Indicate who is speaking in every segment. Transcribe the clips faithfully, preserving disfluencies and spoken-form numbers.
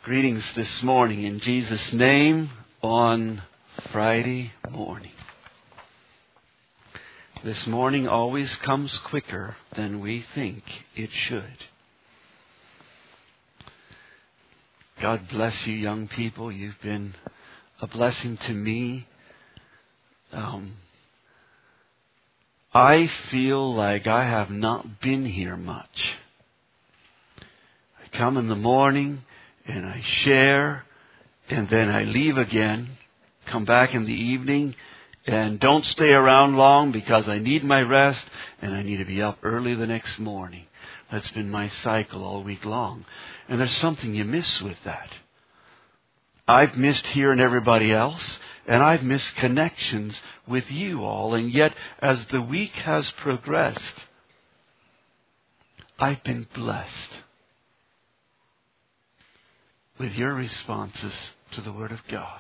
Speaker 1: Greetings this morning in Jesus' name on Friday morning. This morning always comes quicker than we think it should. God bless you, young people. You've been a blessing to me. Um, I feel like I have not been here much. I come in the morning and I share, and then I leave again, come back in the evening, and don't stay around long because I need my rest and I need to be up early the next morning. That's been my cycle all week long. And there's something you miss with that. I've missed hearing everybody else, and I've missed connections with you all. And yet, as the week has progressed, I've been blessed with your responses to the Word of God.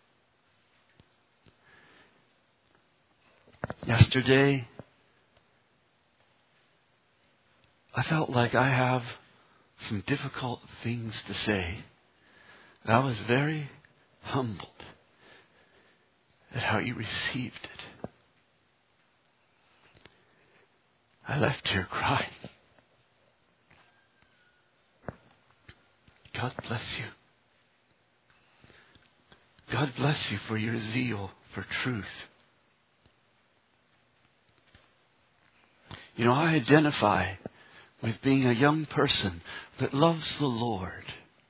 Speaker 1: Yesterday, I felt like I have some difficult things to say. I was very humbled at how you received it. I left here crying. God bless you. God bless you for your zeal for truth. You know, I identify with being a young person that loves the Lord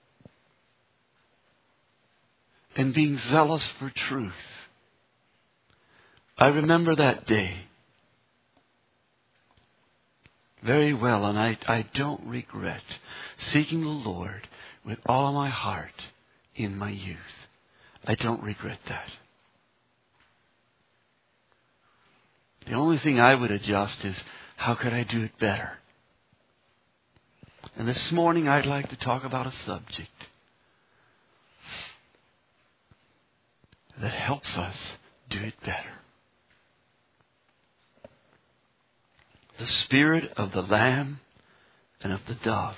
Speaker 1: and being zealous for truth. I remember that day very well, and I, I don't regret seeking the Lord with all of my heart in my youth. I don't regret that. The only thing I would adjust is, how could I do it better? And this morning I'd like to talk about a subject that helps us do it better. The spirit of the lamb and of the dove.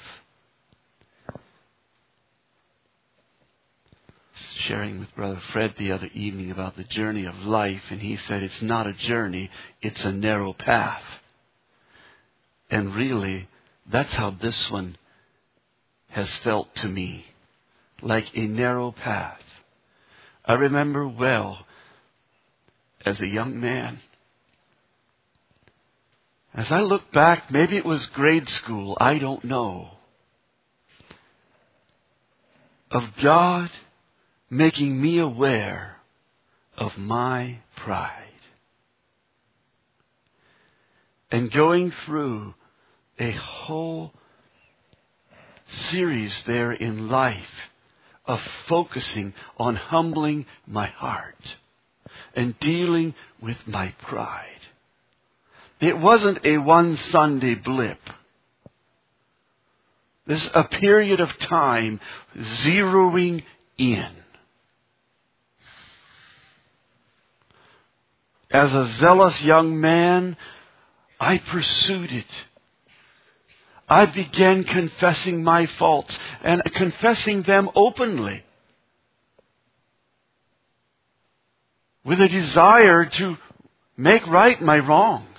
Speaker 1: Sharing with Brother Fred the other evening about the journey of life, and he said it's not a journey, it's a narrow path. And really, that's how this one has felt to me, like a narrow path. I remember well, as a young man, as I look back, maybe it was grade school, I don't know, of God making me aware of my pride. And going through a whole series there in life of focusing on humbling my heart and dealing with my pride. It wasn't a one Sunday blip. This is a period of time zeroing in. As a zealous young man, I pursued it. I began confessing my faults and confessing them openly, with a desire to make right my wrongs.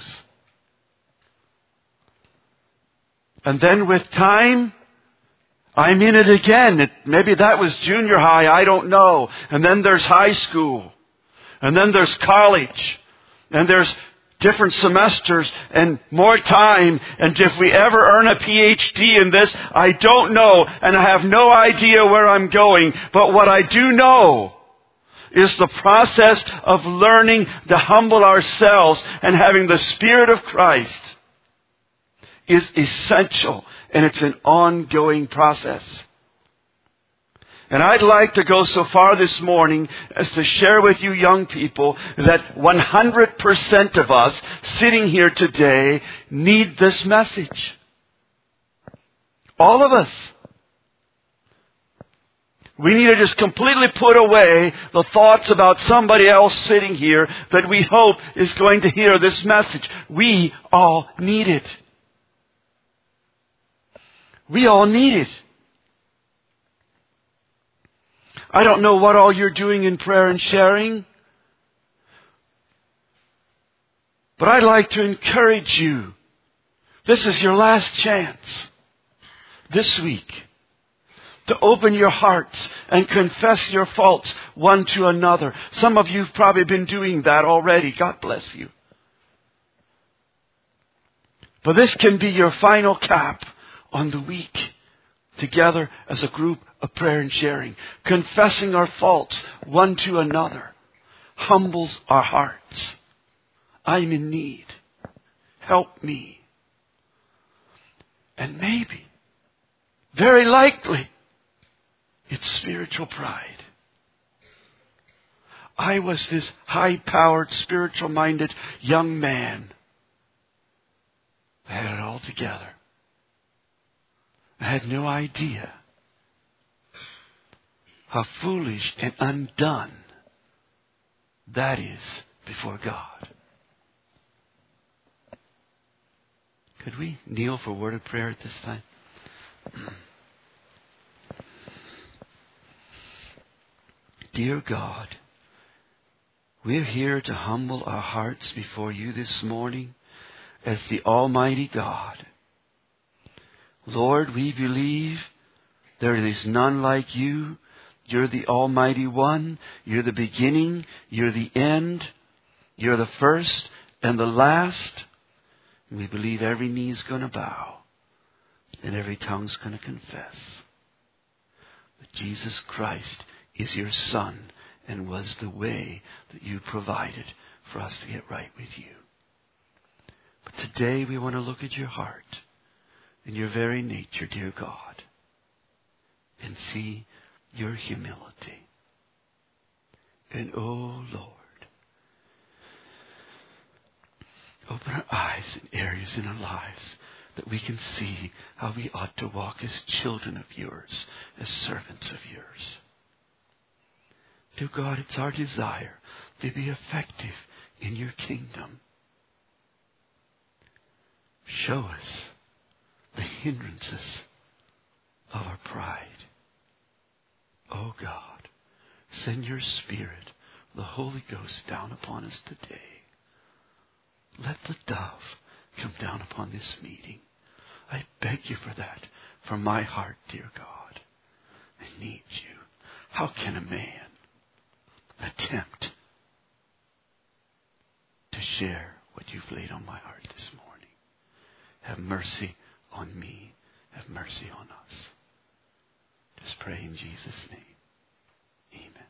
Speaker 1: And then with time, I'm in it again. It, maybe that was junior high, I don't know. And then there's high school. And then there's college. And there's different semesters and more time. And if we ever earn a P H D in this, I don't know. And I have no idea where I'm going. But what I do know is the process of learning to humble ourselves and having the Spirit of Christ is essential. And it's an ongoing process. And I'd like to go so far this morning as to share with you young people that one hundred percent of us sitting here today need this message. All of us. We need to just completely put away the thoughts about somebody else sitting here that we hope is going to hear this message. We all need it. We all need it. I don't know what all you're doing in prayer and sharing. But I'd like to encourage you. This is your last chance this week to open your hearts and confess your faults one to another. Some of you have probably been doing that already. God bless you. But this can be your final cap on the week together as a group of prayer and sharing. Confessing our faults one to another humbles our hearts. I'm in need. Help me. And maybe, very likely, it's spiritual pride. I was this high-powered, spiritual-minded young man. I had it all together. I had no idea how foolish and undone that is before God. Could we kneel for a word of prayer at this time? Dear God, we're here to humble our hearts before you this morning as the Almighty God. Lord, we believe there is none like you. You're the Almighty One. You're the beginning. You're the end. You're the first and the last. We believe every knee is going to bow and every tongue is going to confess that Jesus Christ is your Son and was the way that you provided for us to get right with you. But today we want to look at your heart and your very nature, dear God, and see your humility. And oh Lord, open our eyes in areas in our lives that we can see how we ought to walk as children of yours, as servants of yours. Dear God, it's our desire to be effective in your kingdom. Show us the hindrances of our pride. Oh God, send your Spirit, the Holy Ghost, down upon us today. Let the dove come down upon this meeting. I beg you for that from my heart, dear God. I need you. How can a man attempt to share what you've laid on my heart this morning? Have mercy on me. Have mercy on us. Just pray in Jesus' name. Amen.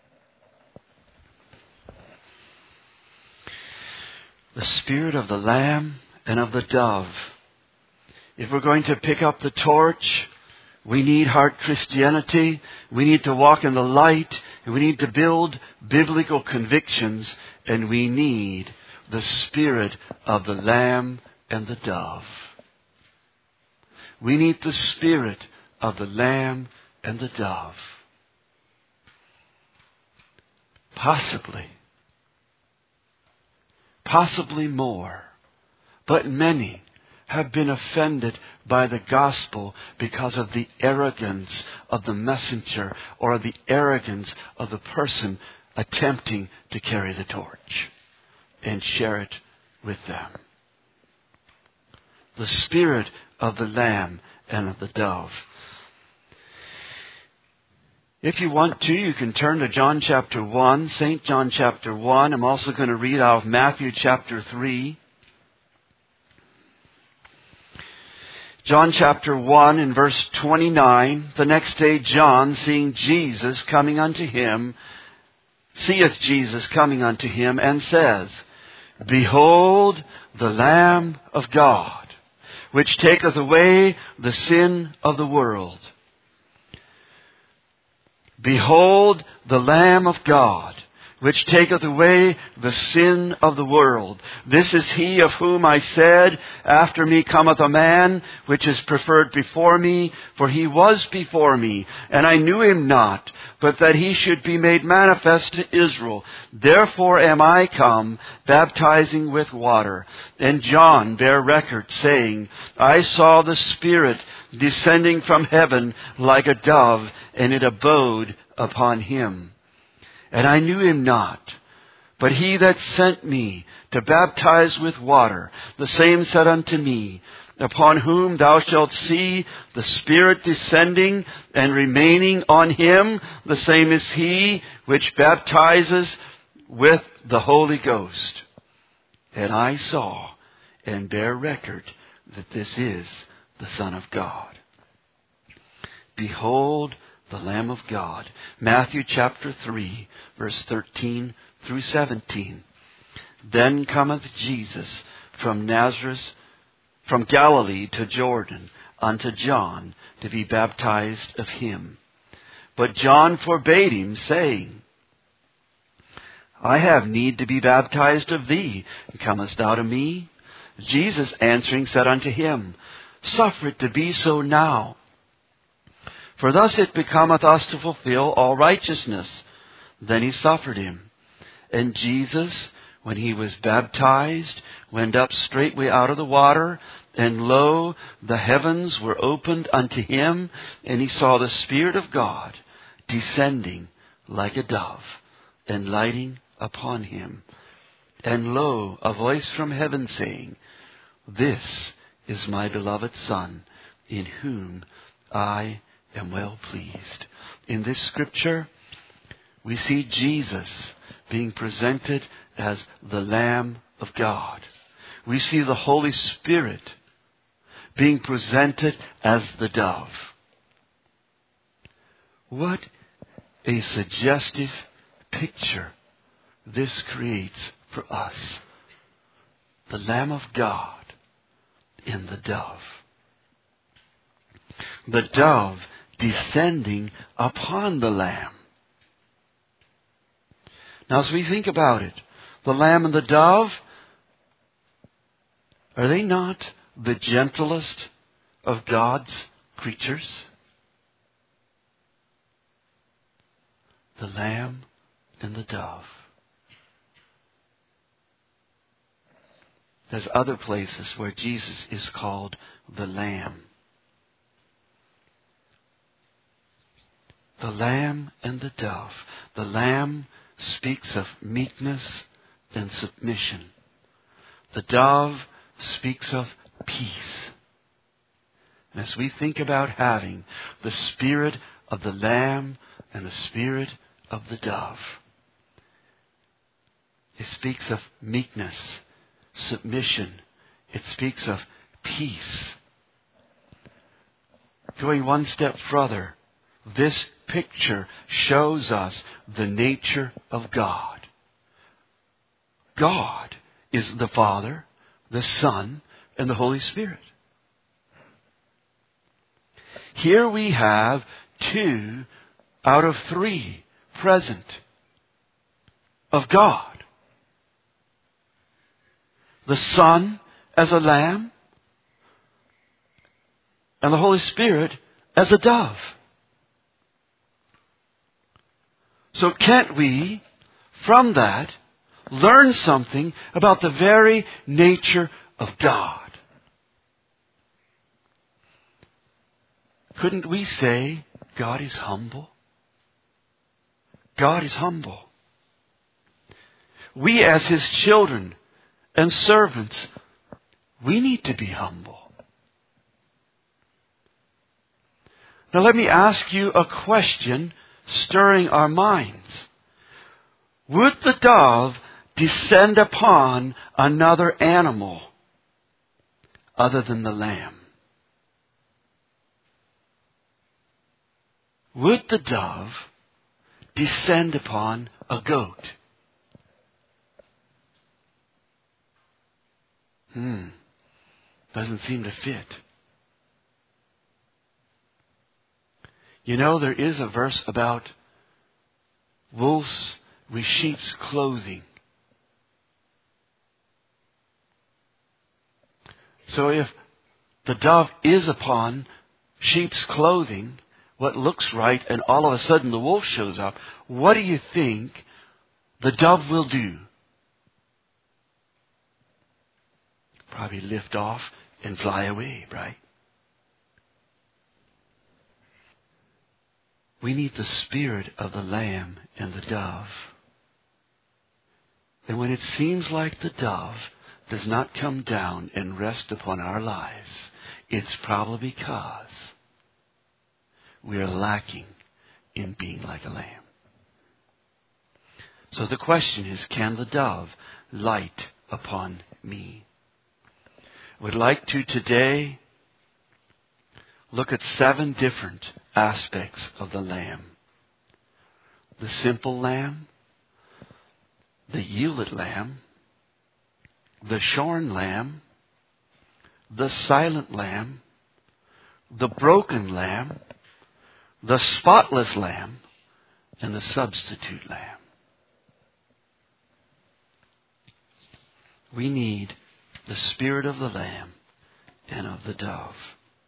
Speaker 1: The Spirit of the Lamb and of the dove. If we're going to pick up the torch, we need heart Christianity. We need to walk in the light. And we need to build biblical convictions. And we need the Spirit of the Lamb and the dove. We need the Spirit of the Lamb and the dove. Possibly. Possibly more. But many have been offended by the gospel because of the arrogance of the messenger or the arrogance of the person attempting to carry the torch and share it with them. The Spirit of the Lamb and of the dove. If you want to, you can turn to John chapter one, Saint John chapter one. I'm also going to read out of Matthew chapter three. John chapter one and verse twenty-nine. The next day John, seeing Jesus coming unto him, seeth Jesus coming unto him, and says, Behold the Lamb of God, which taketh away the sin of the world. Behold the Lamb of God, which taketh away the sin of the world. This is he of whom I said, After me cometh a man, which is preferred before me, for he was before me, and I knew him not, but that he should be made manifest to Israel. Therefore am I come, baptizing with water. And John bare record, saying, I saw the Spirit descending from heaven like a dove, and it abode upon him. And I knew him not. But he that sent me to baptize with water, the same said unto me, upon whom thou shalt see the Spirit descending and remaining on him, the same is he which baptizes with the Holy Ghost. And I saw and bear record that this is the Son of God. Behold the Lamb of God. Matthew chapter three, verse thirteen through seventeen. Then cometh Jesus from Nazareth, from Galilee to Jordan, unto John, to be baptized of him. But John forbade him, saying, I have need to be baptized of thee, and comest thou to me? Jesus answering said unto him, Suffer it to be so now. For thus it becometh us to fulfill all righteousness. Then he suffered him. And Jesus, when he was baptized, went up straightway out of the water, and lo, the heavens were opened unto him, and he saw the Spirit of God descending like a dove, and lighting upon him. And lo, a voice from heaven saying, This is my beloved Son, in whom I am well pleased. In this scripture, we see Jesus being presented as the Lamb of God. We see the Holy Spirit being presented as the dove. What a suggestive picture this creates for us. The Lamb of God in the dove. The dove descending upon the Lamb. Now, as we think about it, the Lamb and the dove, are they not the gentlest of God's creatures? The Lamb and the dove. There's other places where Jesus is called the Lamb. The Lamb and the dove. The Lamb speaks of meekness and submission. The dove speaks of peace. And as we think about having the Spirit of the Lamb and the Spirit of the dove, it speaks of meekness, submission. It speaks of peace. Going one step further, this picture shows us the nature of God. God is the Father, the Son, and the Holy Spirit. Here we have two out of three present of God. The Son as a lamb, and the Holy Spirit as a dove. So can't we, from that, learn something about the very nature of God? Couldn't we say God is humble? God is humble. We as His children and servants, we need to be humble. Now let me ask you a question stirring our minds. Would the dove descend upon another animal other than the lamb? Would the dove descend upon a goat? Hmm. Doesn't seem to fit. You know, there is a verse about wolves with sheep's clothing. So if the dove is upon sheep's clothing, what looks right, and all of a sudden the wolf shows up, what do you think the dove will do? Probably lift off and fly away, right? We need the spirit of the lamb and the dove. And when it seems like the dove does not come down and rest upon our lives, it's probably because we are lacking in being like a lamb. So the question is, can the dove light upon me? I would like to today look at seven different aspects of the lamb. The simple lamb, the yielded lamb, the shorn lamb, the silent lamb, the broken lamb, the spotless lamb, and the substitute lamb. We need the spirit of the lamb and of the dove.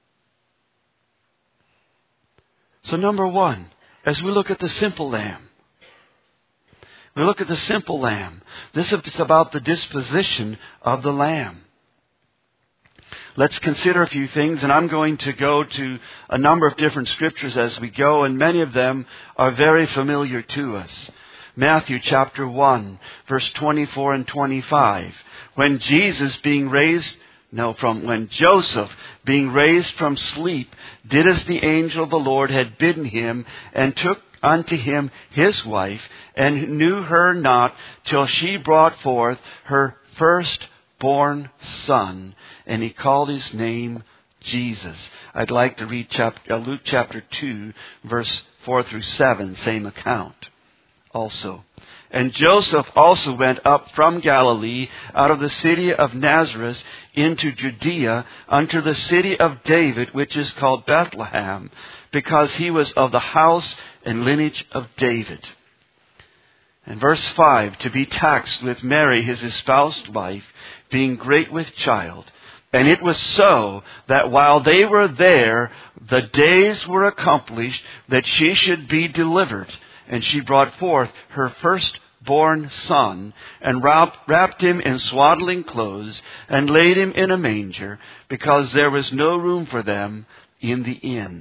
Speaker 1: So number one, as we look at the simple lamb, we look at the simple lamb. This is about the disposition of the lamb. Let's consider a few things, and I'm going to go to a number of different scriptures as we go, and many of them are very familiar to us. Matthew chapter one, verse twenty-four and twenty-five. When Jesus being raised, no, from when Joseph being raised from sleep, did as the angel of the Lord had bidden him, and took unto him his wife, and knew her not till she brought forth her firstborn son, and he called his name Jesus. I'd like to read chapter, uh, Luke chapter two, verse four through seven, same account also. And Joseph also went up from Galilee, out of the city of Nazareth, into Judea, unto the city of David, which is called Bethlehem, because he was of the house and lineage of David. And verse five, to be taxed with Mary, his espoused wife, being great with child. And it was so that while they were there, the days were accomplished that she should be delivered. And she brought forth her firstborn son, and wrapped, wrapped him in swaddling clothes, and laid him in a manger, because there was no room for them in the inn.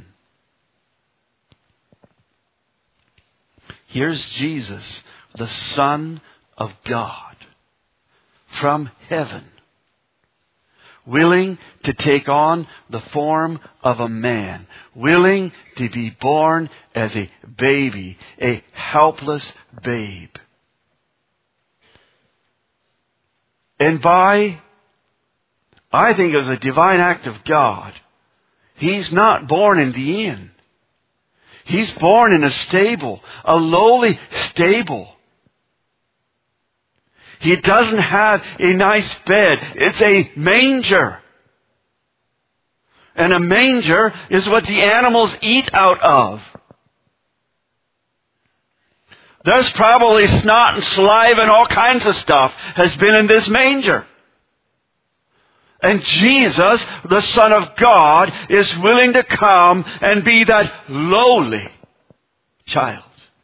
Speaker 1: Here's Jesus, the Son of God, from heaven, willing to take on the form of a man, willing to be born as a baby, a helpless babe. And by, I think it was a divine act of God, he's not born in the inn. He's born in a stable, a lowly stable. He doesn't have a nice bed. It's a manger. And a manger is what the animals eat out of. There's probably snot and saliva and all kinds of stuff has been in this manger. And Jesus, the Son of God, is willing to come and be that lowly child.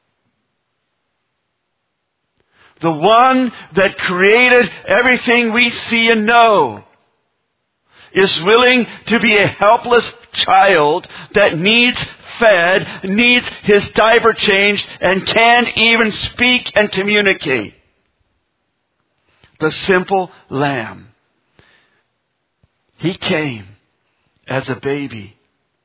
Speaker 1: The one that created everything we see and know is willing to be a helpless child that needs fed, needs his diaper changed, and can't even speak and communicate. The simple lamb. He came as a baby.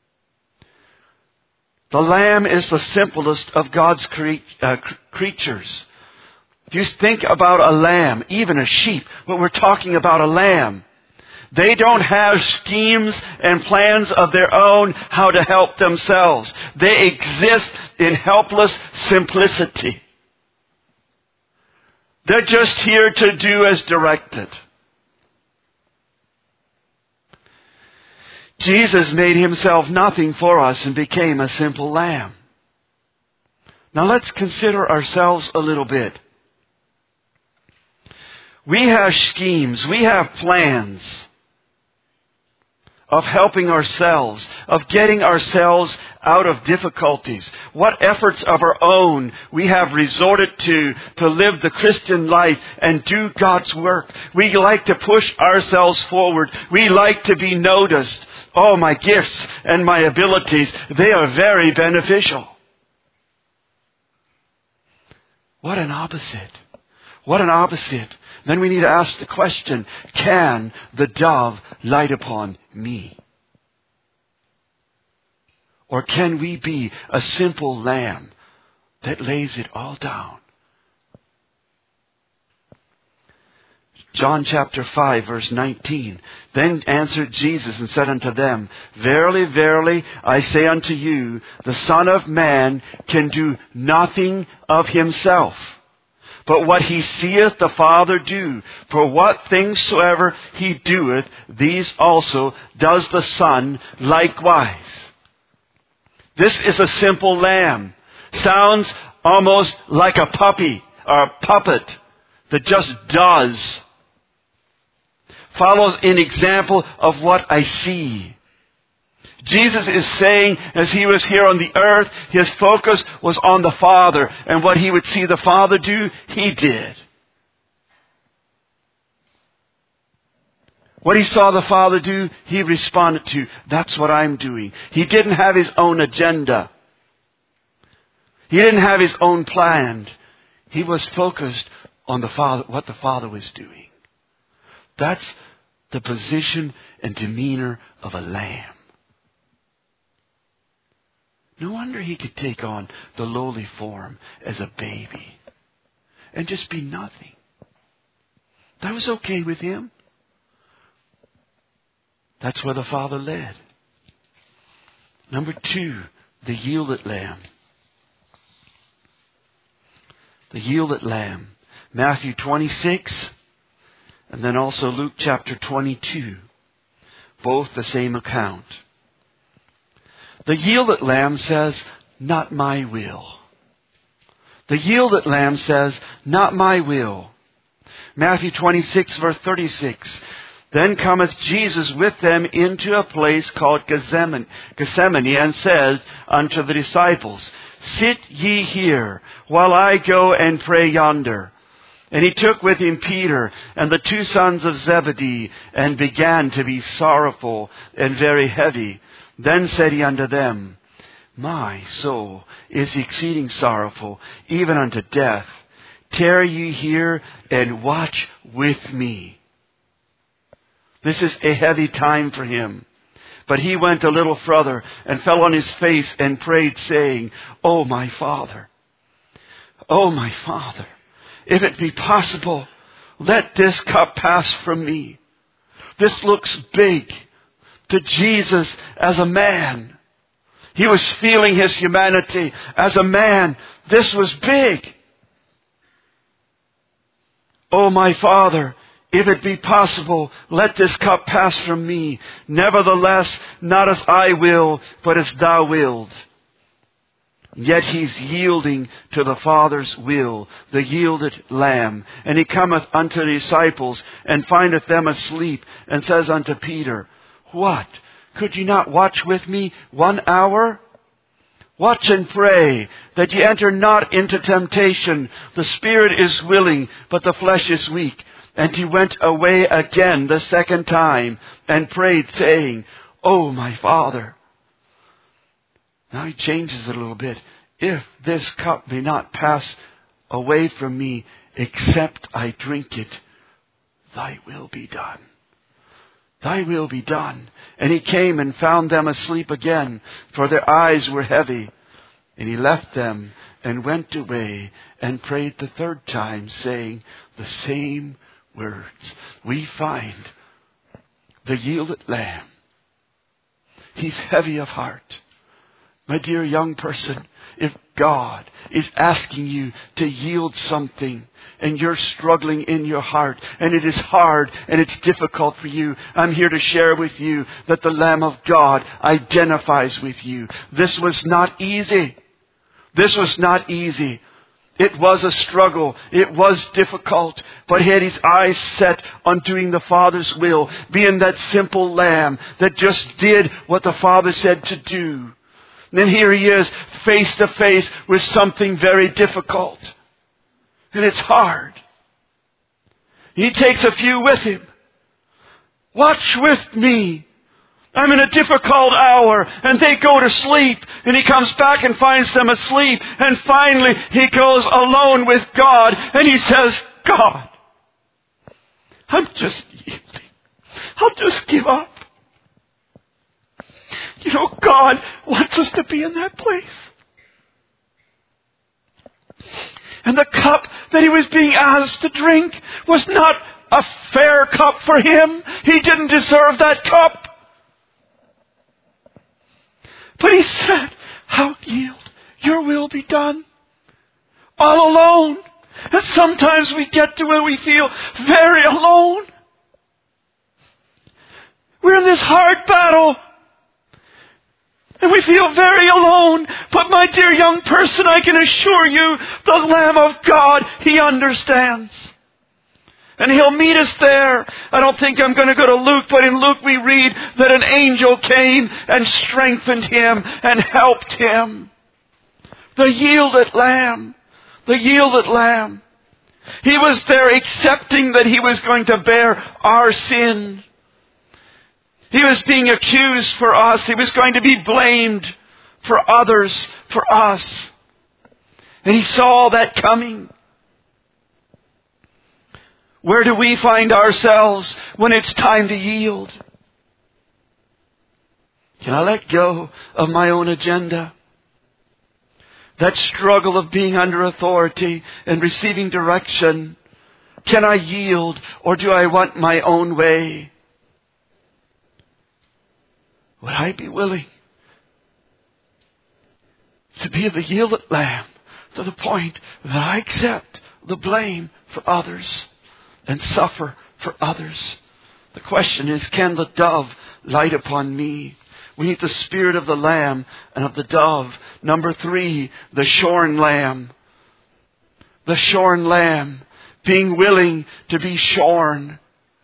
Speaker 1: The lamb is the simplest of God's cre- uh, creatures. If you think about a lamb, even a sheep, but we're talking about a lamb. They don't have schemes and plans of their own how to help themselves. They exist in helpless simplicity. They're just here to do as directed. Jesus made himself nothing for us and became a simple lamb. Now let's consider ourselves a little bit. We have schemes, we have plans of helping ourselves, of getting ourselves out of difficulties. What efforts of our own we have resorted to to live the Christian life and do God's work. We like to push ourselves forward. We like to be noticed. Oh, my gifts and my abilities, they are very beneficial. What an opposite. What an opposite. Then we need to ask the question, can the dove light upon me? Or can we be a simple lamb that lays it all down? John chapter five, verse nineteen. Then answered Jesus and said unto them, Verily, verily, I say unto you, the Son of Man can do nothing of himself, but what he seeth the Father do. For what things soever he doeth, these also does the Son likewise. This is a simple lamb. Sounds almost like a puppy or a puppet that just does. Follows an example of what I see. Jesus is saying, as he was here on the earth, his focus was on the Father. And what he would see the Father do, he did. What he saw the Father do, he responded to. That's what I'm doing. He didn't have his own agenda. He didn't have his own plan. He was focused on the Father, what the Father was doing. That's the position and demeanor of a lamb. No wonder he could take on the lowly form as a baby and just be nothing. That was okay with him. That's where the Father led. Number two, the yielded lamb. The yielded lamb. Matthew twenty-six, and then also Luke chapter twenty-two. Both the same account. The yielded lamb says, not my will. The yielded lamb says, not my will. Matthew twenty-six, verse thirty-six. Then cometh Jesus with them into a place called Gethsemane, Gethsemane, and says unto the disciples, Sit ye here, while I go and pray yonder. And he took with him Peter and the two sons of Zebedee, and began to be sorrowful and very heavy. Then said he unto them, My soul is exceeding sorrowful, even unto death. Tarry ye here and watch with me. This is a heavy time for him. But he went a little further and fell on his face and prayed, saying, O my Father, O my Father, if it be possible, let this cup pass from me. This looks big to Jesus as a man. He was feeling his humanity as a man. This was big. O my Father, if it be possible, let this cup pass from me. Nevertheless, not as I will, but as thou wilt. Yet he's yielding to the Father's will, the yielded lamb. And he cometh unto the disciples, and findeth them asleep, and says unto Peter, What? Could ye not watch with me one hour? Watch and pray, that ye enter not into temptation. The spirit is willing, but the flesh is weak. And he went away again the second time, and prayed, saying, O my Father. Now he changes it a little bit. If this cup may not pass away from me, except I drink it, thy will be done. Thy will be done. And he came and found them asleep again, for their eyes were heavy. And he left them and went away and prayed the third time, saying the same words. We find the yielded lamb. He's heavy of heart. My dear young person, if God is asking you to yield something and you're struggling in your heart and it is hard and it's difficult for you, I'm here to share with you that the Lamb of God identifies with you. This was not easy. This was not easy. It was a struggle. It was difficult. But he had his eyes set on doing the Father's will, being that simple lamb that just did what the Father said to do. And then here he is, face to face with something very difficult. And it's hard. He takes a few with him. Watch with me. I'm in a difficult hour. And they go to sleep. And he comes back and finds them asleep. And finally, he goes alone with God. And he says, God, I'm just yielding. I'll just give up. You know, God wants us to be in that place. And the cup that he was being asked to drink was not a fair cup for him. He didn't deserve that cup. But he said, I'll yield. Your will be done. All alone. And sometimes we get to where we feel very alone. We're in this hard battle. And we feel very alone. But my dear young person, I can assure you, the Lamb of God, He understands. And He'll meet us there. I don't think I'm going to go to Luke, but in Luke we read that an angel came and strengthened him and helped him. The yielded Lamb. The yielded Lamb. He was there accepting that He was going to bear our sin. He was being accused for us. He was going to be blamed for others, for us. And He saw that coming. Where do we find ourselves when it's time to yield? Can I let go of my own agenda? That struggle of being under authority and receiving direction. Can I yield, or do I want my own way? Would I be willing to be the yielded lamb to the point that I accept the blame for others and suffer for others? The question is, can the dove light upon me? We need the spirit of the lamb and of the dove. Number three, the shorn lamb. The shorn lamb. Being willing to be shorn.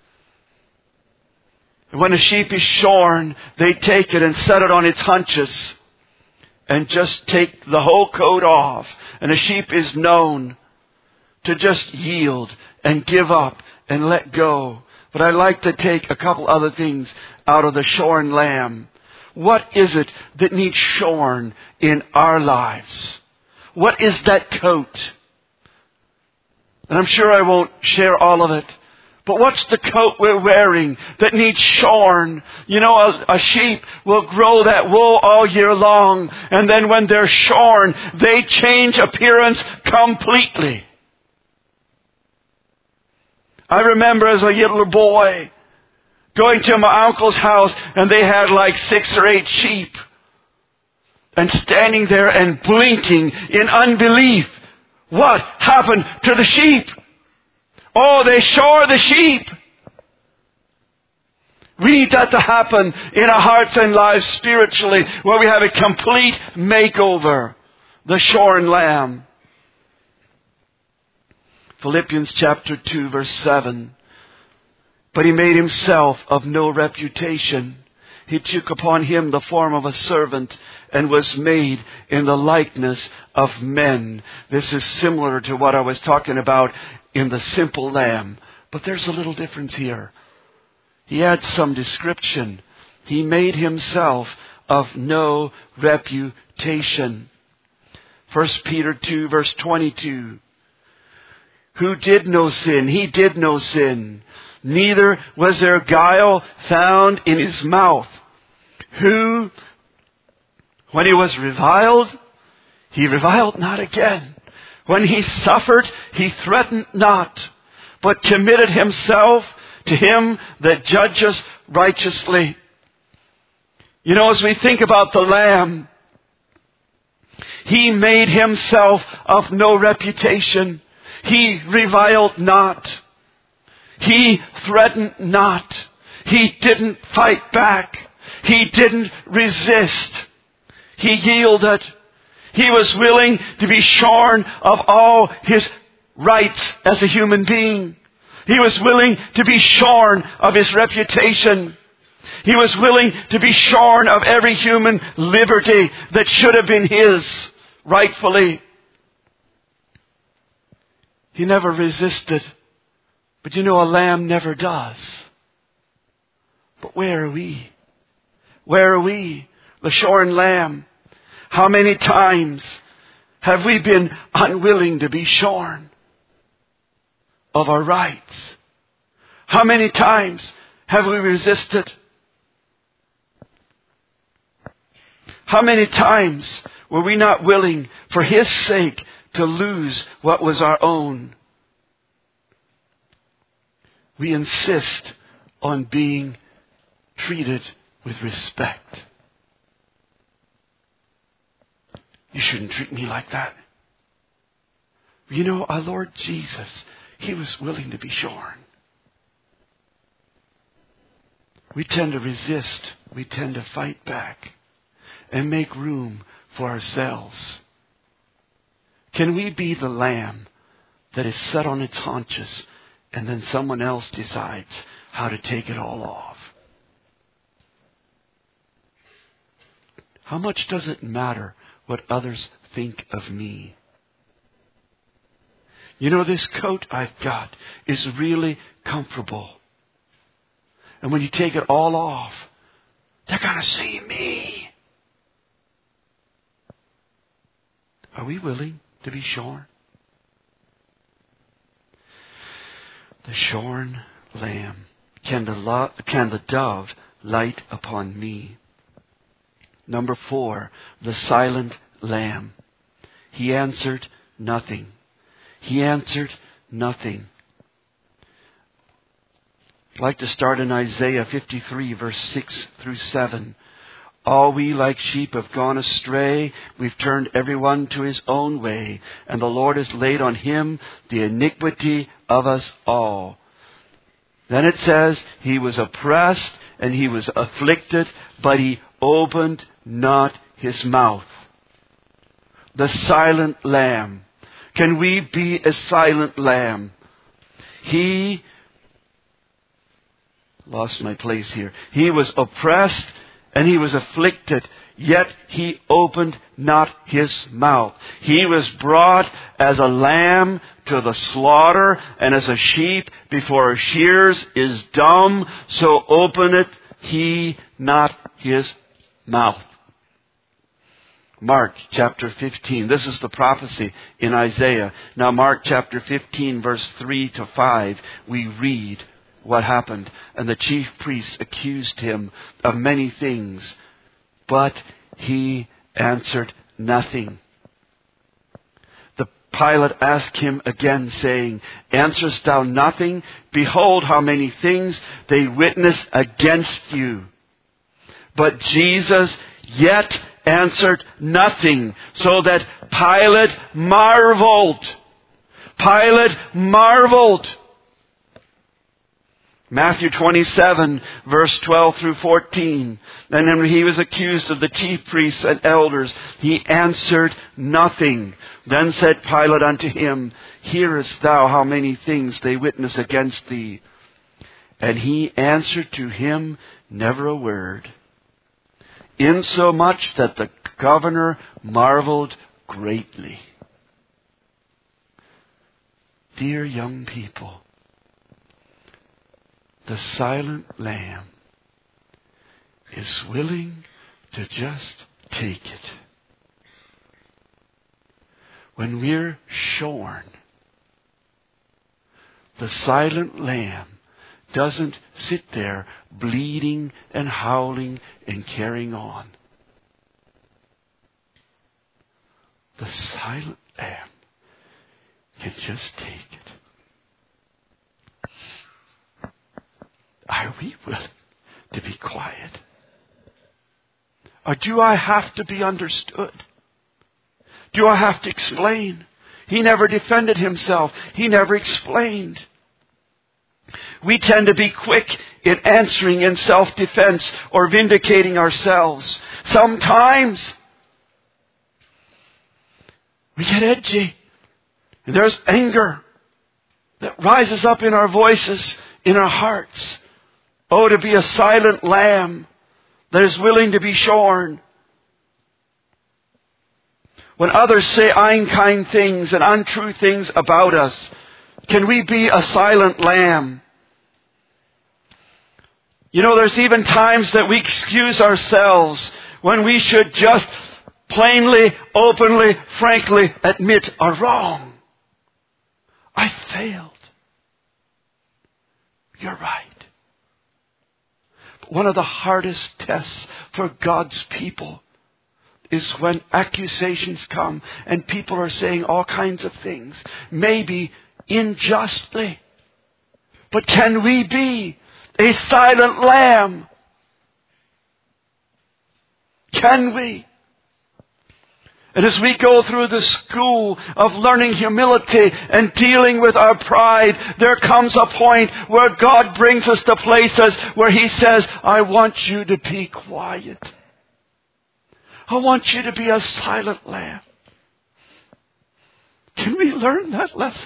Speaker 1: When a sheep is shorn, they take it and set it on its haunches and just take the whole coat off. And a sheep is known to just yield and give up and let go. But I like to take a couple other things out of the shorn lamb. What is it that needs shorn in our lives? What is that coat? And I'm sure I won't share all of it. But what's the coat we're wearing that needs shorn? You know, a, a sheep will grow that wool all year long. And then when they're shorn, they change appearance completely. I remember as a little boy going to my uncle's house, and they had like six or eight sheep. And standing there and blinking in unbelief. What happened to the sheep? Oh, they shore the sheep. We need that to happen in our hearts and lives spiritually, where we have a complete makeover. The shorn lamb. Philippians chapter two, verse seven. But He made Himself of no reputation. He took upon Him the form of a servant and was made in the likeness of men. This is similar to what I was talking about in the simple lamb. But there's a little difference here. He adds some description. He made Himself of no reputation. First Peter two, verse twenty-two. Who did no sin? He did no sin. Neither was there guile found in His mouth. Who, when He was reviled, He reviled not again. When He suffered, He threatened not, but committed Himself to Him that judges righteously. You know, as we think about the Lamb, He made Himself of no reputation. He reviled not. He threatened not. He didn't fight back. He didn't resist. He yielded. He was willing to be shorn of all His rights as a human being. He was willing to be shorn of His reputation. He was willing to be shorn of every human liberty that should have been His rightfully. He never resisted. But you know, a lamb never does. But where are we? Where are we? The shorn lamb. How many times have we been unwilling to be shorn of our rights? How many times have we resisted? How many times were we not willing, for His sake, to lose what was our own? We insist on being treated with respect. You shouldn't treat me like that. You know, our Lord Jesus, He was willing to be shorn. We tend to resist. We tend to fight back and make room for ourselves. Can we be the lamb that is set on its haunches and then someone else decides how to take it all off? How much does it matter what others think of me? You know, this coat I've got is really comfortable. And when you take it all off, they're going to see me. Are we willing to be shorn? The shorn lamb. Can the, lo- can the dove light upon me? Number four, the silent lamb. He answered nothing. He answered nothing. I'd like to start in Isaiah fifty-three, verse six through seven. All we like sheep have gone astray. We've turned everyone to his own way. And the Lord has laid on him the iniquity of us all. Then it says, He was oppressed and He was afflicted, but He opened not His mouth. The silent lamb. Can we be a silent lamb? He, lost my place here. He was oppressed and He was afflicted, yet He opened not His mouth. He was brought as a lamb to the slaughter, and as a sheep before her shears is dumb, so openeth He not His mouth. Mark chapter fifteen. This is the prophecy in Isaiah. Now Mark chapter fifteen, verse three to five, we read what happened. And the chief priests accused Him of many things, but He answered nothing. The Pilate asked Him again, saying, Answerest thou nothing? Behold how many things they witness against you. But Jesus yet answered nothing, so that Pilate marveled. Pilate marveled. Matthew twenty-seven, verse twelve through fourteen. And when He was accused of the chief priests and elders, He answered nothing. Then said Pilate unto him, Hearest thou how many things they witness against thee? And He answered to him never a word, insomuch that the governor marveled greatly. Dear young people, the silent lamb is willing to just take it. When we're shorn, the silent lamb doesn't sit there bleeding and howling and carrying on. The silent lamb can just take it. Are we willing to be quiet? Or do I have to be understood? Do I have to explain? He never defended Himself. He never explained. We tend to be quick in answering in self-defense or vindicating ourselves. Sometimes we get edgy. And there's anger that rises up in our voices, in our hearts. Oh, to be a silent lamb that is willing to be shorn. When others say unkind things and untrue things about us, can we be a silent lamb? You know, there's even times that we excuse ourselves when we should just plainly, openly, frankly admit our wrong. I failed. You're right. But one of the hardest tests for God's people is when accusations come and people are saying all kinds of things, maybe unjustly. But can we be a silent lamb? Can we? And as we go through the school of learning humility and dealing with our pride, there comes a point where God brings us to places where He says, I want you to be quiet. I want you to be a silent lamb. Can we learn that lesson?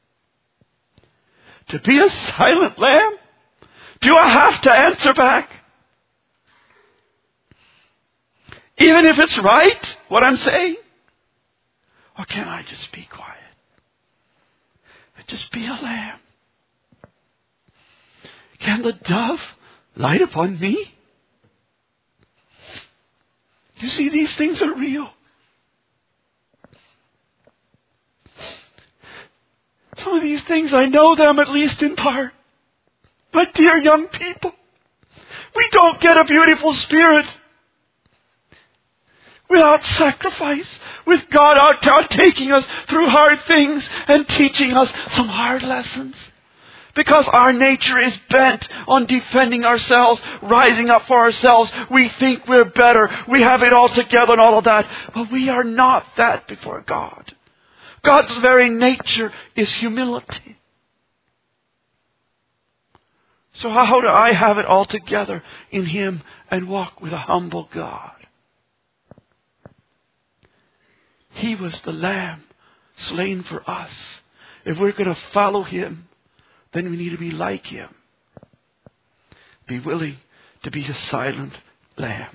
Speaker 1: To be a silent lamb? Do I have to answer back? Even if it's right, what I'm saying? Or can I just be quiet? And just be a lamb? Can the dove light upon me? You see, these things are real. Some of these things, I know them at least in part. But dear young people, we don't get a beautiful spirit without sacrifice, with God out, out taking us through hard things and teaching us some hard lessons. Because our nature is bent on defending ourselves, rising up for ourselves. We think we're better. We have it all together and all of that. But we are not that before God. God's very nature is humility. So how do I have it all together in Him and walk with a humble God? He was the Lamb slain for us. If we're going to follow Him, then we need to be like Him. Be willing to be a silent lamb.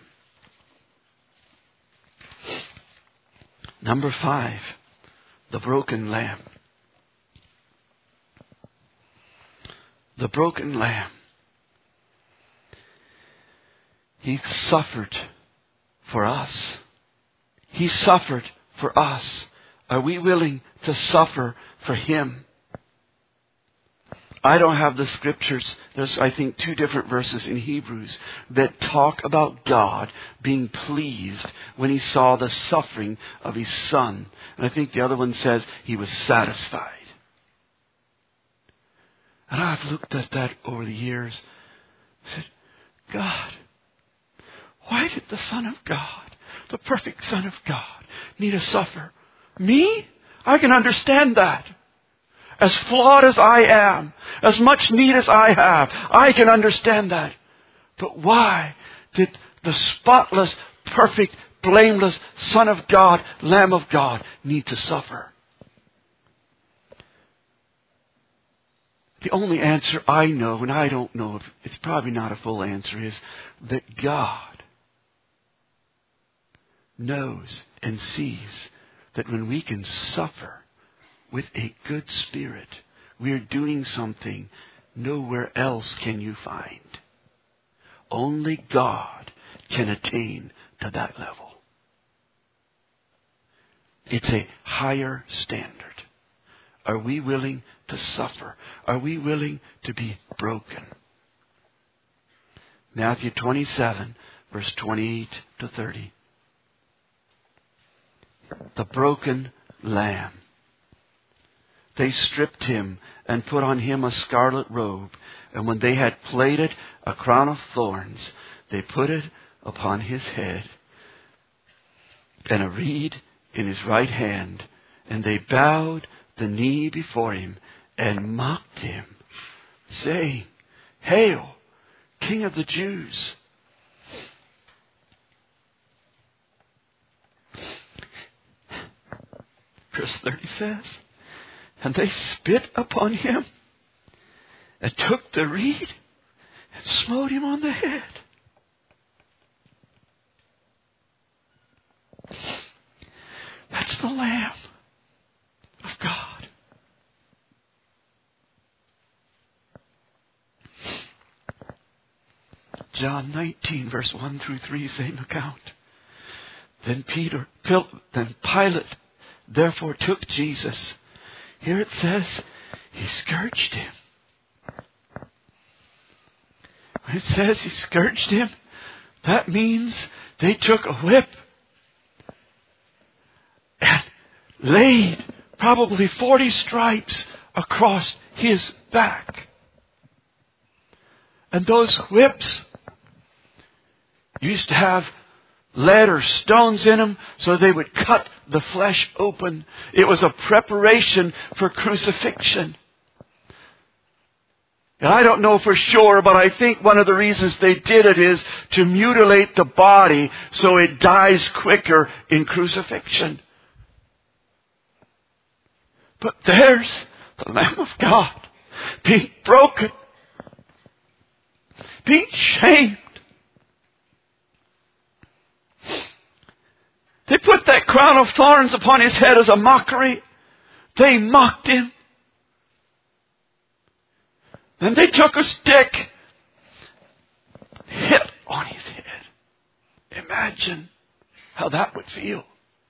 Speaker 1: Number five, the broken lamb. The broken lamb. He suffered for us. He suffered for us. Are we willing to suffer for Him? I don't have the scriptures. There's, I think, two different verses in Hebrews that talk about God being pleased when He saw the suffering of His Son. And I think the other one says He was satisfied. And I've looked at that over the years and said, God, why did the Son of God, the perfect Son of God, need to suffer? Me? I can understand that. As flawed as I am, as much need as I have, I can understand that. But why did the spotless, perfect, blameless Son of God, Lamb of God, need to suffer? The only answer I know, and I don't know if it's probably not a full answer, is that God knows and sees that when we can suffer with a good spirit, we are doing something nowhere else can you find. Only God can attain to that level. It's a higher standard. Are we willing to suffer? Are we willing to be broken? Matthew twenty-seven, verse twenty-eight to thirty. The broken lamb. They stripped Him and put on Him a scarlet robe. And when they had plaited a crown of thorns, they put it upon His head and a reed in His right hand. And they bowed the knee before Him and mocked Him, saying, Hail, King of the Jews. Verse thirty says, and they spit upon Him and took the reed and smote Him on the head. That's the Lamb of God. John nineteen, verse one through three, same account. Then Peter, Phil, then Pilate, therefore took Jesus. Here it says, he scourged him. When it says he scourged him, that means they took a whip and laid probably forty stripes across his back. And those whips used to have lead or stones in them so they would cut the flesh open. It was a preparation for crucifixion. And I don't know for sure, but I think one of the reasons they did it is to mutilate the body so it dies quicker in crucifixion. But there's the Lamb of God being broken, being shamed. They put that crown of thorns upon his head as a mockery. They mocked him. Then they took a stick, hit on his head. Imagine how that would feel.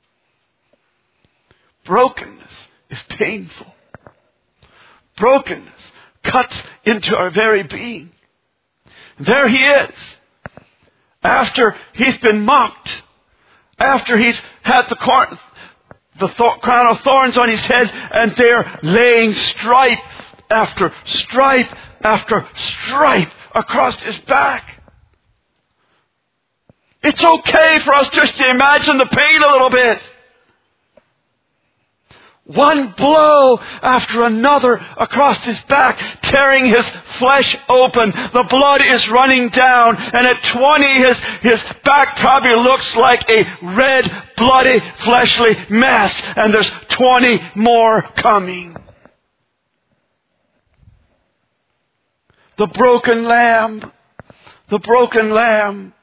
Speaker 1: Brokenness is painful. Brokenness cuts into our very being. There he is. After he's been mocked, after he's had the, cor- the th- crown of thorns on his head, and they're laying stripe after stripe after stripe across his back. It's okay for us just to imagine the pain a little bit. One blow after another across his back, tearing his flesh open. The blood is running down, and at twenty, his, his back probably looks like a red, bloody, fleshly mess, and there's twenty more coming. The broken lamb. The broken lamb.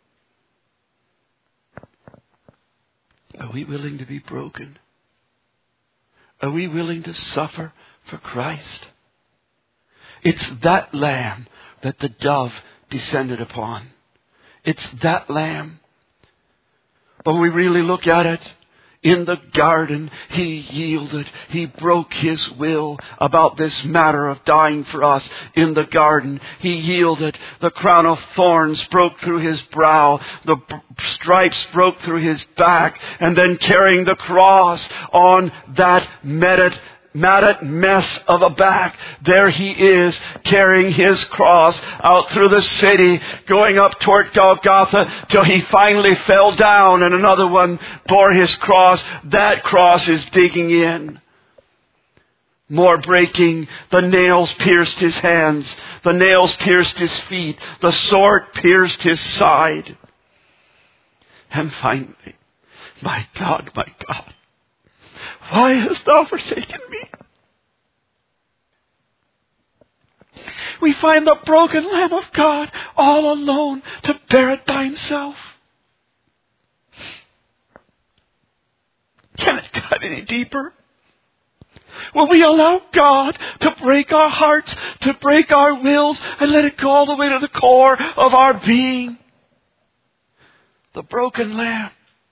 Speaker 1: Are we willing to be broken? Are we willing to suffer for Christ? It's that lamb that the dove descended upon. It's that lamb. But when we really look at it, in the garden, he yielded. He broke his will about this matter of dying for us. In the garden, he yielded. The crown of thorns broke through his brow. The b- stripes broke through his back. And then carrying the cross on that matted, matted mess of a back, there he is carrying his cross out through the city, going up toward Golgotha till he finally fell down and another one bore his cross. That cross is digging in. More breaking. The nails pierced his hands. The nails pierced his feet. The sword pierced his side. And finally, my God, my God, why hast thou forsaken me? We find the broken Lamb of God all alone to bear it by himself. Can it cut any deeper? Will we allow God to break our hearts, to break our wills, and let it go all the way to the core of our being? The broken Lamb.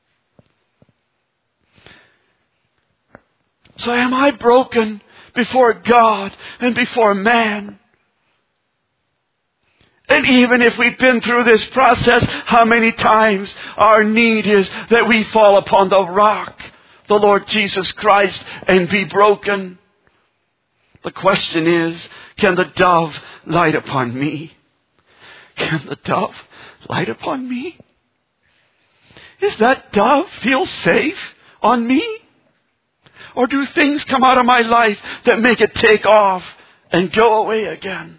Speaker 1: So am I broken before God and before man? And even if we've been through this process, how many times our need is that we fall upon the rock, the Lord Jesus Christ, and be broken. The question is, can the dove light upon me? Can the dove light upon me? Does that dove feel safe on me? Or do things come out of my life that make it take off and go away again?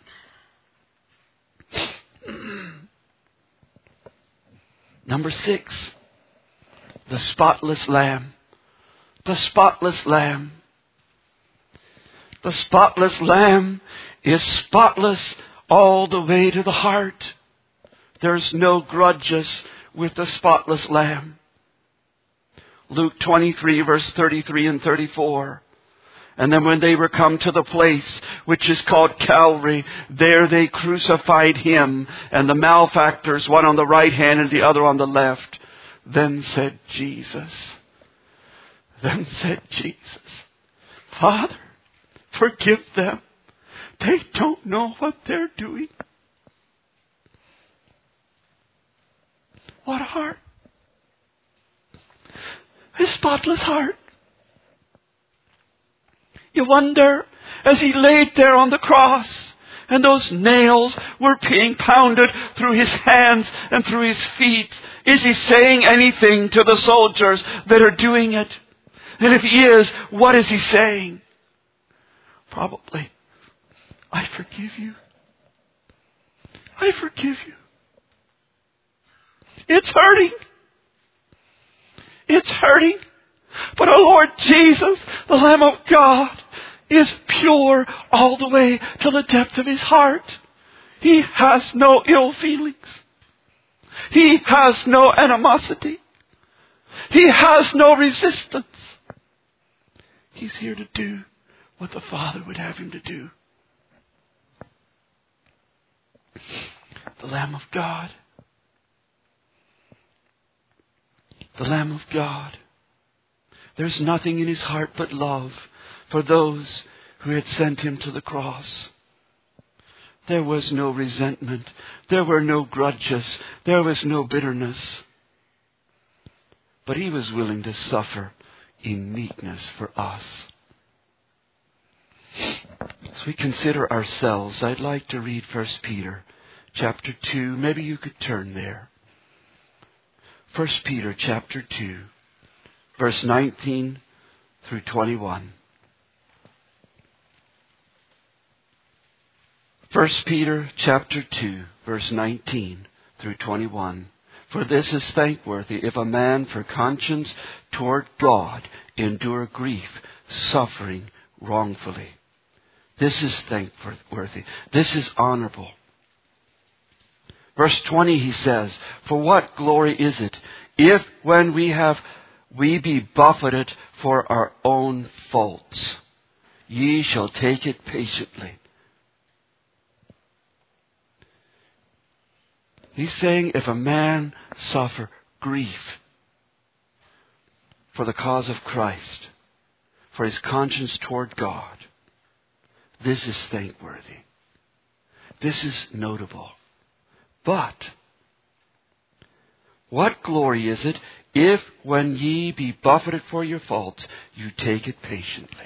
Speaker 1: Number six, the spotless lamb. The spotless lamb. The spotless lamb is spotless all the way to the heart. There's no grudges with the spotless lamb. Luke twenty-three, verse thirty-three and thirty-four. And then when they were come to the place which is called Calvary, there they crucified him and the malefactors, one on the right hand and the other on the left. Then said Jesus, then said Jesus, Father, forgive them. They don't know what they're doing. What a heart. A spotless heart. You wonder, as he laid there on the cross, and those nails were being pounded through his hands and through his feet, is he saying anything to the soldiers that are doing it? And if he is, what is he saying? Probably, I forgive you. I forgive you. It's hurting. It's hurting. But our Lord Jesus, the Lamb of God, is pure all the way to the depth of his heart. He has no ill feelings. He has no animosity. He has no resistance. He's here to do what the Father would have him to do. The Lamb of God. The Lamb of God. There's nothing in his heart but love for those who had sent him to the cross. There was no resentment. There were no grudges. There was no bitterness. But he was willing to suffer in meekness for us. As we consider ourselves, I'd like to read First Peter chapter two. Maybe you could turn there. First Peter chapter two. Verse nineteen through twenty-one. First Peter chapter two, verse nineteen through twenty-one. For this is thankworthy, if a man for conscience toward God endure grief, suffering wrongfully. This is thankworthy. This is honorable. Verse twenty, he says, for what glory is it, if when we have we be buffeted for our own faults, ye shall take it patiently. He's saying if a man suffer grief for the cause of Christ, for his conscience toward God, this is thankworthy. This is notable. But what glory is it if, when ye be buffeted for your faults, you take it patiently?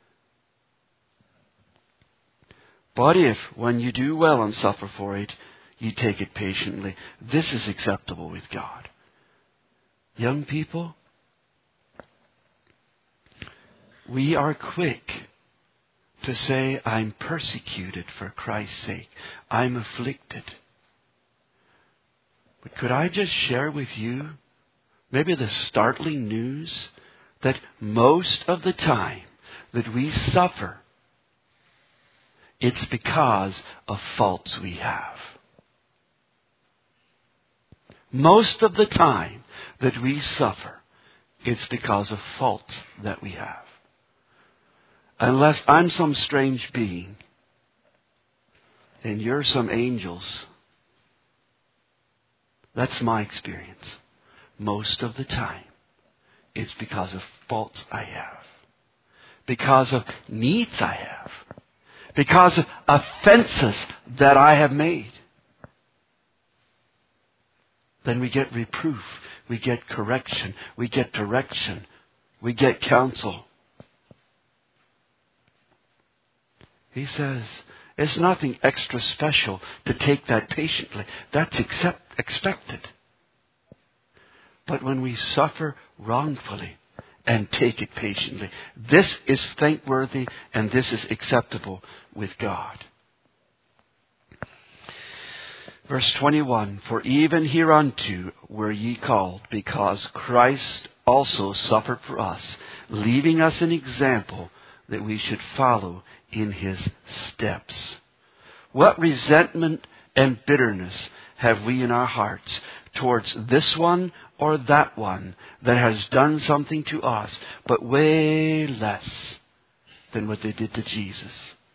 Speaker 1: But if, when you do well and suffer for it, ye take it patiently, this is acceptable with God. Young people, we are quick to say, I'm persecuted for Christ's sake. I'm afflicted. But could I just share with you maybe the startling news that most of the time that we suffer, it's because of faults we have. Most of the time that we suffer, it's because of faults that we have. Unless I'm some strange being and you're some angels. That's my experience. Most of the time, it's because of faults I have. Because of needs I have. Because of offenses that I have made. Then we get reproof. We get correction. We get direction. We get counsel. He says, it's nothing extra special to take that patiently. That's accept, expected. But when we suffer wrongfully and take it patiently, this is thankworthy and this is acceptable with God. Verse twenty-one, for even hereunto were ye called, because Christ also suffered for us, leaving us an example that we should follow in his steps. What resentment and bitterness have we in our hearts towards this one or that one that has done something to us, but way less than what they did to Jesus.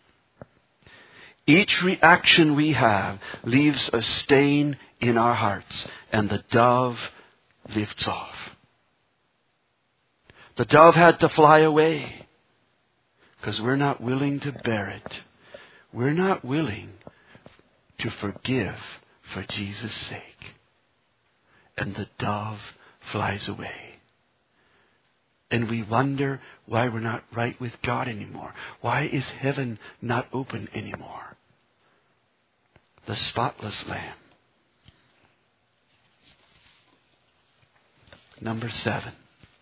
Speaker 1: Each reaction we have leaves a stain in our hearts, and the dove lifts off. The dove had to fly away because we're not willing to bear it. We're not willing to forgive for Jesus' sake. And the dove flies away. And we wonder why we're not right with God anymore. Why is heaven not open anymore? The spotless Lamb. Number seven.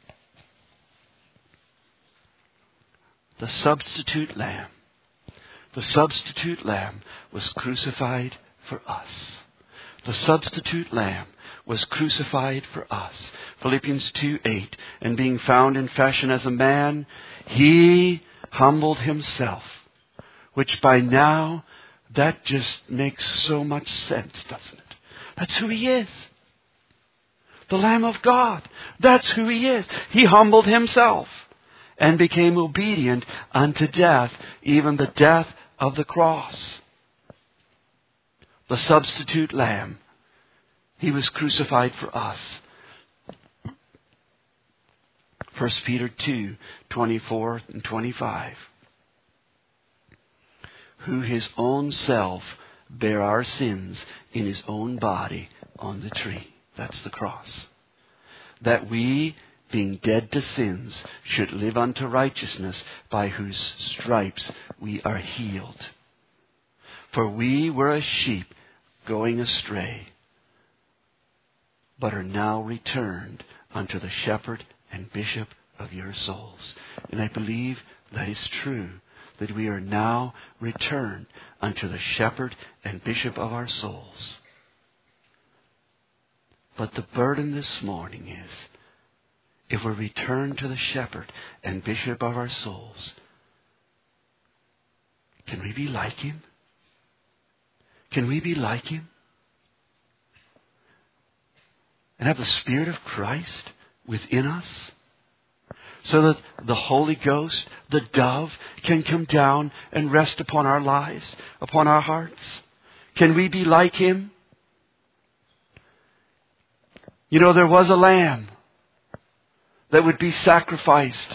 Speaker 1: The substitute Lamb. The substitute Lamb was crucified for us. The substitute Lamb was crucified for us. Philippians two eight. And being found in fashion as a man, He humbled Himself. Which by now, that just makes so much sense, doesn't it? That's who He is. The Lamb of God. That's who He is. He humbled Himself and became obedient unto death, even the death of the cross. The substitute Lamb. He was crucified for us. First Peter two twenty-four and twenty-five. Who His own self bare our sins in His own body on the tree. That's the cross. That we, being dead to sins, should live unto righteousness, by whose stripes we are healed. For we were as sheep going astray, but are now returned unto the shepherd and bishop of your souls. And I believe that is true, that we are now returned unto the shepherd and bishop of our souls. But the burden this morning is, if we return to the shepherd and bishop of our souls, can we be like Him? Can we be like Him? And have the Spirit of Christ within us? So that the Holy Ghost, the dove, can come down and rest upon our lives, upon our hearts. Can we be like Him? You know, there was a lamb that would be sacrificed.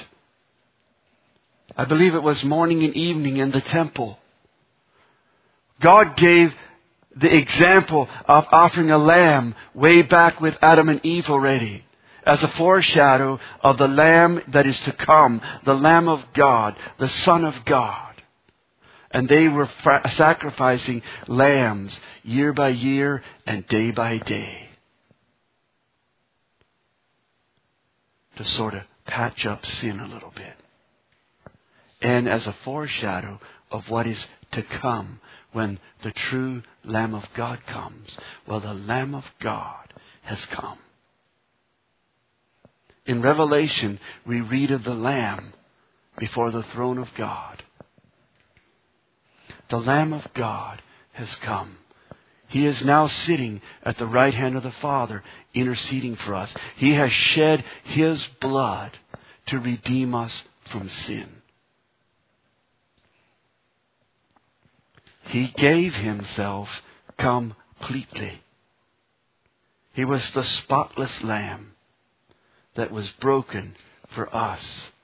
Speaker 1: I believe it was morning and evening in the temple. God gave the example of offering a lamb way back with Adam and Eve already, as a foreshadow of the Lamb that is to come, the Lamb of God, the Son of God. And they were fra- sacrificing lambs year by year and day by day to sort of patch up sin a little bit. And as a foreshadow of what is to come when the true Lamb of God comes. Well, the Lamb of God has come. In Revelation, we read of the Lamb before the throne of God. The Lamb of God has come. He is now sitting at the right hand of the Father, interceding for us. He has shed His blood to redeem us from sin. He gave Himself completely. He was the spotless Lamb that was broken for us.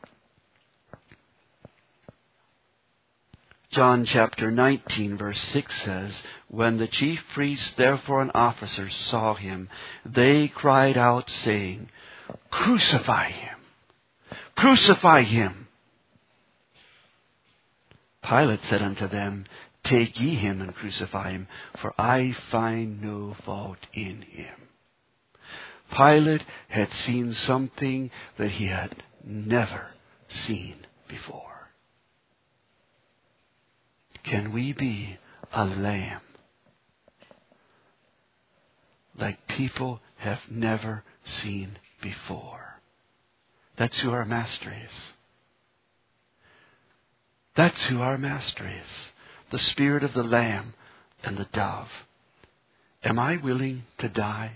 Speaker 1: John chapter nineteen verse six says, when the chief priests therefore and officers saw Him, they cried out saying, Crucify Him! Crucify Him! Pilate said unto them, Take ye Him and crucify Him, for I find no fault in Him. Pilate had seen something that he had never seen before. Can we be a lamb like people have never seen before? That's who our Master is. That's who our Master is. The Spirit of the Lamb and the dove. Am I willing to die?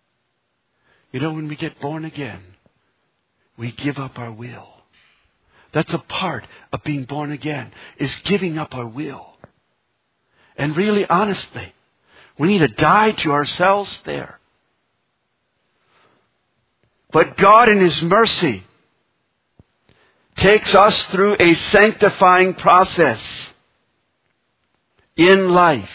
Speaker 1: You know, when we get born again, we give up our will. That's a part of being born again, is giving up our will. And really, honestly, we need to die to ourselves there. But God in His mercy takes us through a sanctifying process in life.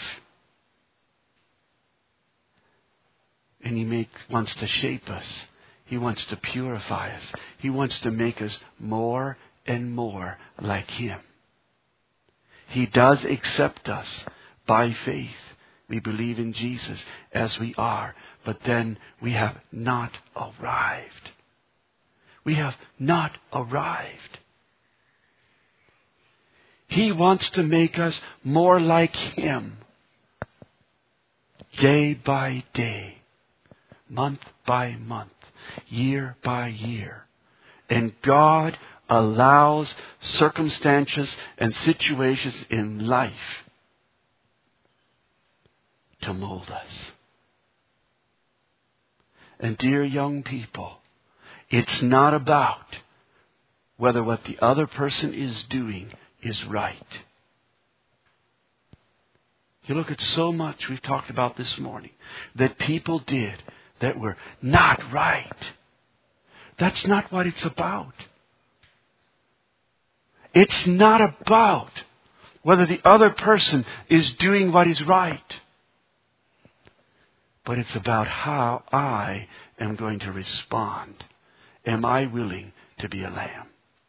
Speaker 1: And He makes, wants to shape us. He wants to purify us. He wants to make us more and more like Him. He does accept us by faith. We believe in Jesus as we are. But then we have not arrived. We have not arrived. He wants to make us more like Him. Day by day. Month by month. Year by year. And God allows circumstances and situations in life to mold us. And dear young people, it's not about whether what the other person is doing is right. You look at so much we've talked about this morning that people did that were not right. That's not what it's about. It's not about whether the other person is doing what is right. But it's about how I am going to respond. Am I willing to be a lamb?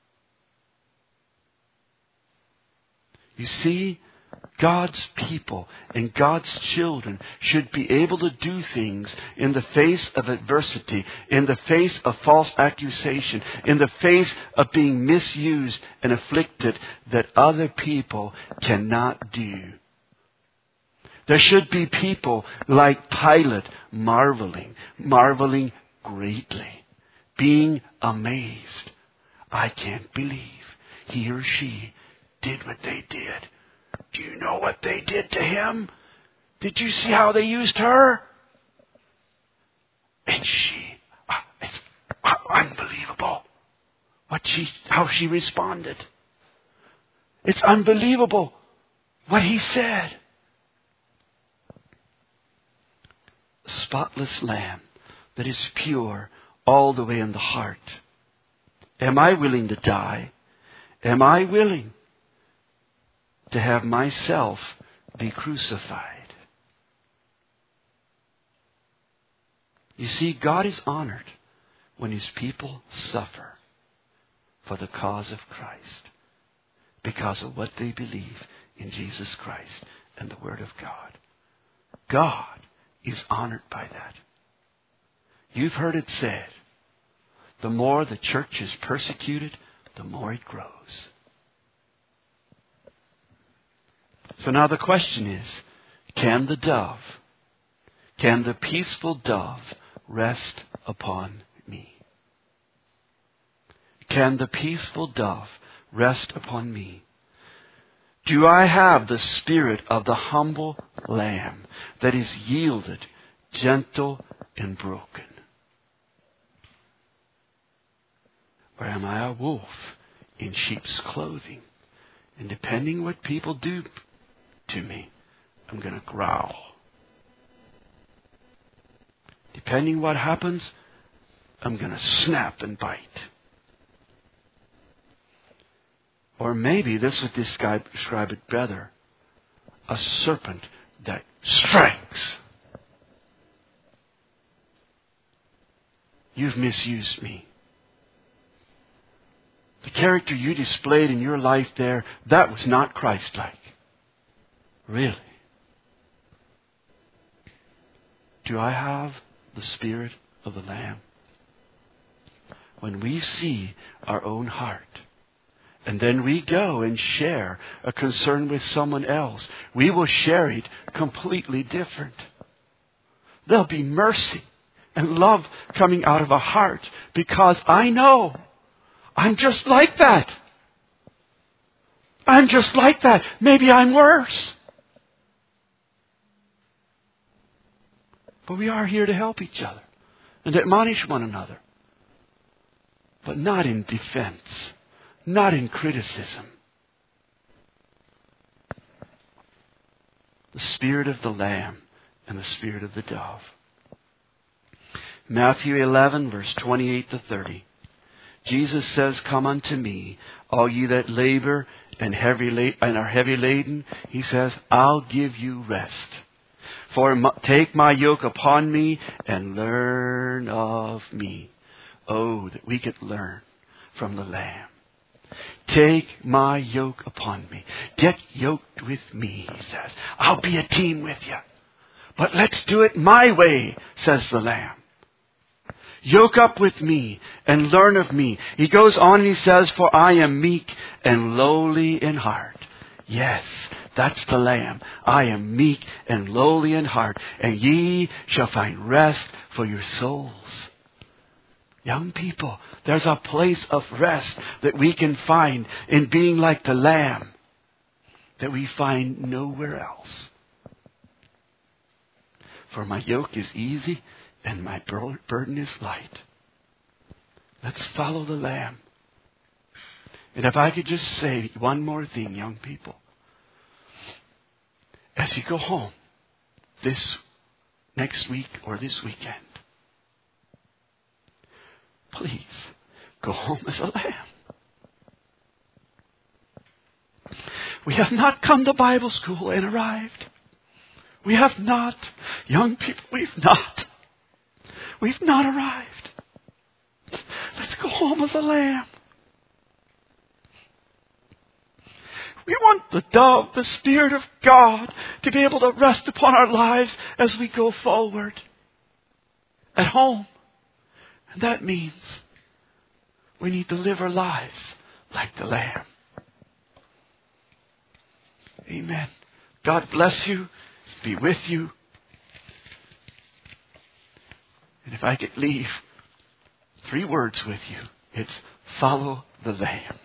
Speaker 1: You see, God's people and God's children should be able to do things in the face of adversity, in the face of false accusation, in the face of being misused and afflicted that other people cannot do. There should be people like Pilate marveling, marveling greatly, being amazed. I can't believe he or she did what they did. Do you know what they did to him? Did you see how they used her? And she, uh, it's uh, unbelievable what she, how she responded. It's unbelievable what he said. Spotless lamb that is pure all the way in the heart. Am I willing to die? Am I willing to have myself be crucified? You see, God is honored when His people suffer for the cause of Christ because of what they believe in Jesus Christ and the Word of God. God is honored by that. You've heard it said, the more the church is persecuted, the more it grows. So now the question is, can the dove, can the peaceful dove rest upon me? Can the peaceful dove rest upon me? Do I have the spirit of the humble lamb that is yielded, gentle, and broken? Or am I a wolf in sheep's clothing? And depending what people do to me, I'm going to growl. Depending what happens, I'm going to snap and bite. Or maybe this would describe, describe it better. A serpent that strikes. You've misused me. The character you displayed in your life there, that was not Christ-like. Really? Do I have the spirit of the Lamb? When we see our own heart, and then we go and share a concern with someone else, we will share it completely different. There'll be mercy and love coming out of a heart because I know I'm just like that. I'm just like that. Maybe I'm worse. But we are here to help each other and to admonish one another. But not in defense. not in criticism. The spirit of the lamb and the spirit of the dove. Matthew eleven, verse twenty-eight to thirty. Jesus says, "Come unto me, all ye that labor and heavy la- and are heavy laden." He says, "I'll give you rest. For m- take my yoke upon me and learn of me." Oh, that we could learn from the Lamb. Take my yoke upon me. Get yoked with me, he says. I'll be a team with you. But let's do it my way, says the Lamb. Yoke up with me and learn of me. He goes on and he says, "For I am meek and lowly in heart." Yes, that's the Lamb. "I am meek and lowly in heart, and ye shall find rest for your souls." Young people, there's a place of rest that we can find in being like the Lamb that we find nowhere else. "For my yoke is easy and my burden is light." Let's follow the Lamb. And if I could just say one more thing, young people. As you go home this next week or this weekend, please go home as a lamb. We have not come to Bible school and arrived. We have not. Young people, we've not. We've not arrived. Let's go home as a lamb. We want the dove, the Spirit of God, to be able to rest upon our lives as we go forward. At home. And that means we need to live our lives like the Lamb. Amen. God bless you. Be with you. And if I could leave three words with you, it's follow the Lamb.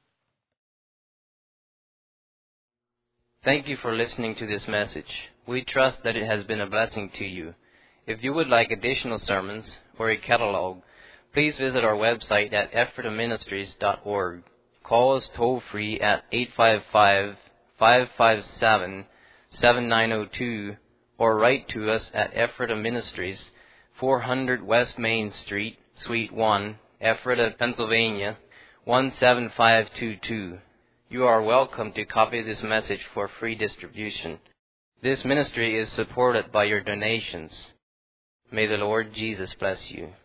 Speaker 2: Thank you for listening to this message. We trust that it has been a blessing to you. If you would like additional sermons or a catalog, please visit our website at ephrata ministries dot org. Call us toll free at eight five five, five five seven, seven nine zero two or write to us at Ephrata Ministries, four hundred West Main Street, Suite one, Ephrata, Pennsylvania, one seven five two two. You are welcome to copy this message for free distribution. This ministry is supported by your donations. May the Lord Jesus bless you.